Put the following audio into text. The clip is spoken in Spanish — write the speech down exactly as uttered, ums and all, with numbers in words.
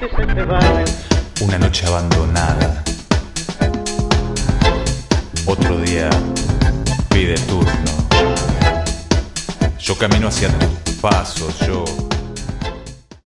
que se te van. Una noche abandonada. Otro día pide turno. Yo camino hacia tus pasos, yo